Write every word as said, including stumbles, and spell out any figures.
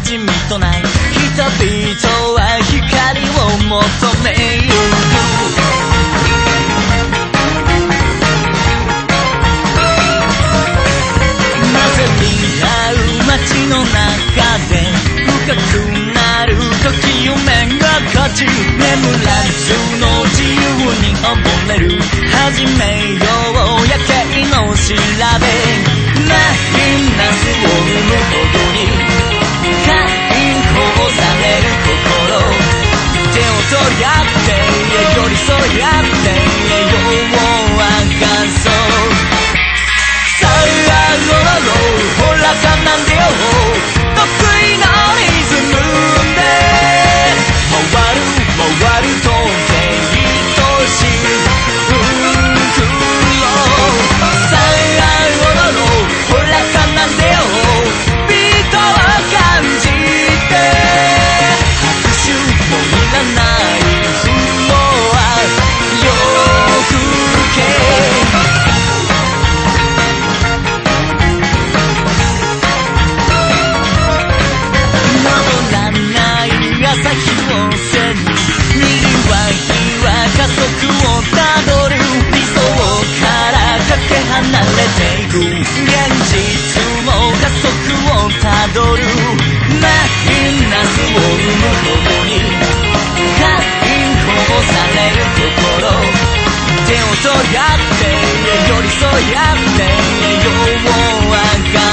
ちみとない人々は光を求めゆく街の中で深くなるとき夢が勝ち眠らずの自由に溺れる始めよう夜景の調べマイナスを生むほどに解放される心手を取り合って寄り添い合って夜を明かそうさあロロロほらさなんでよ得意のリズムで回る回る時計とし運空をさあロロロほらさなんでよビートを感じて拍手もいらないフロア夜更け朝日を背に見るは加速をたどる理想からかけ離れていく現実も加速をたどるマイナスを生むほどに解放される心手を取り合って寄り添い合って夜を明か